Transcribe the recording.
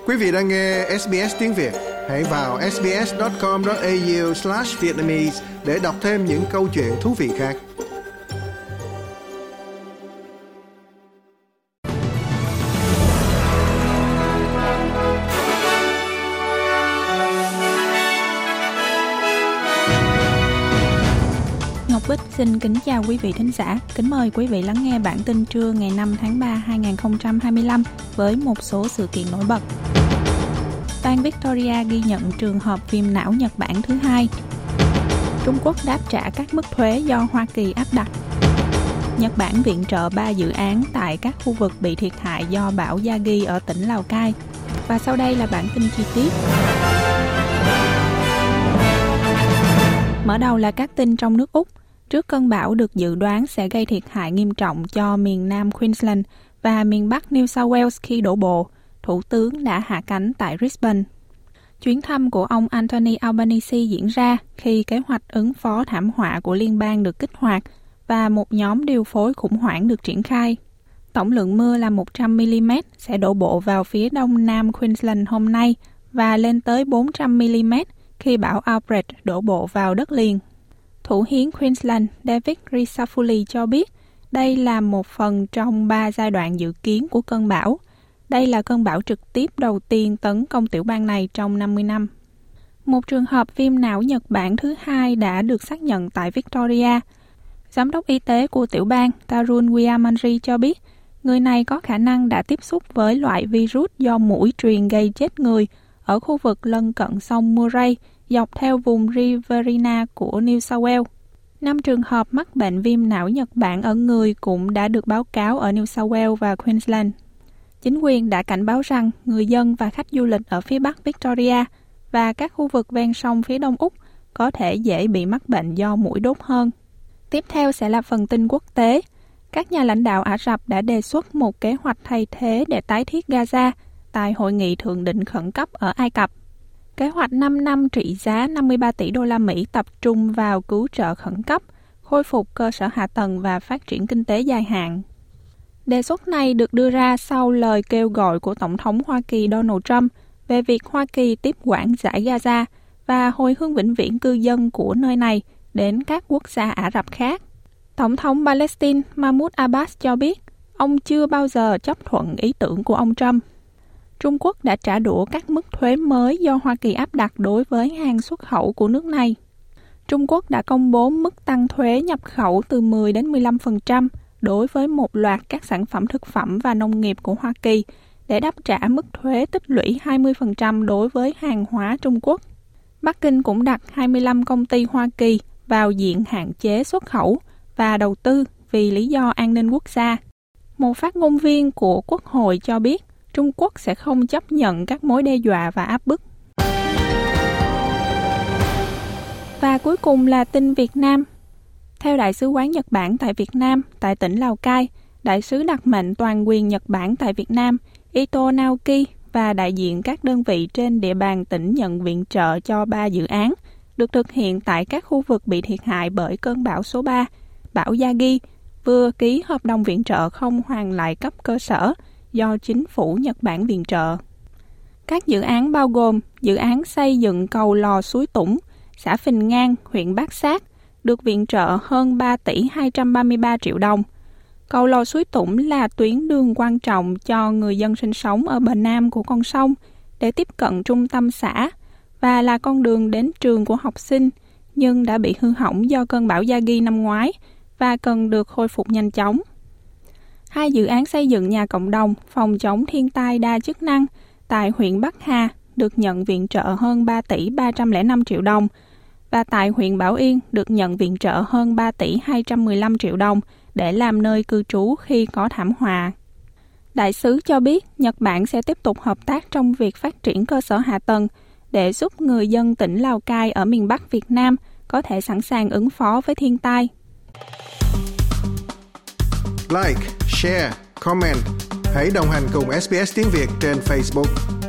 Quý vị đang nghe SBS tiếng Việt. Hãy vào sbs.com.au/vietnamese để đọc thêm những câu chuyện thú vị khác. Ngọc Bích xin kính chào quý vị thính giả. Kính mời quý vị lắng nghe bản tin trưa ngày 5 tháng 3 2025 với một số sự kiện nổi bật. Bang Victoria ghi nhận trường hợp viêm não Nhật Bản thứ 2. Trung Quốc đáp trả các mức thuế do Hoa Kỳ áp đặt. Nhật Bản viện trợ 3 dự án tại các khu vực bị thiệt hại do bão Yagi ở tỉnh Lào Cai. Và sau đây là bản tin chi tiết. Mở đầu là các tin trong nước Úc. Trước cơn bão được dự đoán sẽ gây thiệt hại nghiêm trọng cho miền Nam Queensland và miền Bắc New South Wales khi đổ bộ, Thủ tướng đã hạ cánh tại Brisbane. Chuyến thăm của ông Anthony Albanese diễn ra khi kế hoạch ứng phó thảm họa của liên bang được kích hoạt và một nhóm điều phối khủng hoảng được triển khai. Tổng lượng mưa là 100mm sẽ đổ bộ vào phía đông nam Queensland hôm nay và lên tới 400mm khi bão Alfred đổ bộ vào đất liền. Thủ hiến Queensland David Risafulli cho biết đây là một phần trong 3 giai đoạn dự kiến của cơn bão. Đây là cơn bão trực tiếp đầu tiên tấn công tiểu bang này trong 50 năm. Một trường hợp viêm não Nhật Bản thứ 2 đã được xác nhận tại Victoria. Giám đốc y tế của tiểu bang Tarun Wiyamanri cho biết người này có khả năng đã tiếp xúc với loại virus do muỗi truyền gây chết người ở khu vực lân cận sông Murray dọc theo vùng Riverina của New South Wales. 5 trường hợp mắc bệnh viêm não Nhật Bản ở người cũng đã được báo cáo ở New South Wales và Queensland. Chính quyền đã cảnh báo rằng người dân và khách du lịch ở phía Bắc Victoria và các khu vực ven sông phía Đông Úc có thể dễ bị mắc bệnh do muỗi đốt hơn. Tiếp theo sẽ là phần tin quốc tế. Các nhà lãnh đạo Ả Rập đã đề xuất một kế hoạch thay thế để tái thiết Gaza tại hội nghị thượng đỉnh khẩn cấp ở Ai Cập. Kế hoạch 5 năm trị giá 53 tỷ đô la Mỹ tập trung vào cứu trợ khẩn cấp, khôi phục cơ sở hạ tầng và phát triển kinh tế dài hạn. Đề xuất này được đưa ra sau lời kêu gọi của Tổng thống Hoa Kỳ Donald Trump về việc Hoa Kỳ tiếp quản dải Gaza và hồi hương vĩnh viễn cư dân của nơi này đến các quốc gia Ả Rập khác. Tổng thống Palestine Mahmoud Abbas cho biết ông chưa bao giờ chấp thuận ý tưởng của ông Trump. Trung Quốc đã trả đũa các mức thuế mới do Hoa Kỳ áp đặt đối với hàng xuất khẩu của nước này. Trung Quốc đã công bố mức tăng thuế nhập khẩu từ 10 đến 15% đối với một loạt các sản phẩm thực phẩm và nông nghiệp của Hoa Kỳ để đáp trả mức thuế tích lũy 20% đối với hàng hóa Trung Quốc. Bắc Kinh cũng đặt 25 công ty Hoa Kỳ vào diện hạn chế xuất khẩu và đầu tư vì lý do an ninh quốc gia. Một phát ngôn viên của Quốc hội cho biết Trung Quốc sẽ không chấp nhận các mối đe dọa và áp bức. Và cuối cùng là tin Việt Nam. Theo Đại sứ quán Nhật Bản tại Việt Nam, tại tỉnh Lào Cai, Đại sứ đặc mệnh toàn quyền Nhật Bản tại Việt Nam, Ito Naoki và đại diện các đơn vị trên địa bàn tỉnh nhận viện trợ cho 3 dự án được thực hiện tại các khu vực bị thiệt hại bởi cơn bão số 3, bão Yagi, vừa ký hợp đồng viện trợ không hoàn lại cấp cơ sở do chính phủ Nhật Bản viện trợ. Các dự án bao gồm dự án xây dựng cầu Lò Suối Tủng, xã Phình Ngan, huyện Bát Sát, được viện trợ hơn 3 tỷ 233 triệu đồng. Cầu Lò Suối Tủng là tuyến đường quan trọng cho người dân sinh sống ở bờ nam của con sông để tiếp cận trung tâm xã và là con đường đến trường của học sinh, nhưng đã bị hư hỏng do cơn bão Yagi năm ngoái và cần được khôi phục nhanh chóng. 2 dự án xây dựng nhà cộng đồng phòng chống thiên tai đa chức năng tại huyện Bắc Hà được nhận viện trợ hơn 3 tỷ 305 triệu đồng và tại huyện Bảo Yên được nhận viện trợ hơn 3 tỷ 215 triệu đồng để làm nơi cư trú khi có thảm họa. Đại sứ cho biết Nhật Bản sẽ tiếp tục hợp tác trong việc phát triển cơ sở hạ tầng để giúp người dân tỉnh Lào Cai ở miền Bắc Việt Nam có thể sẵn sàng ứng phó với thiên tai. Like, share, comment. Hãy đồng hành cùng SBS tiếng Việt trên Facebook.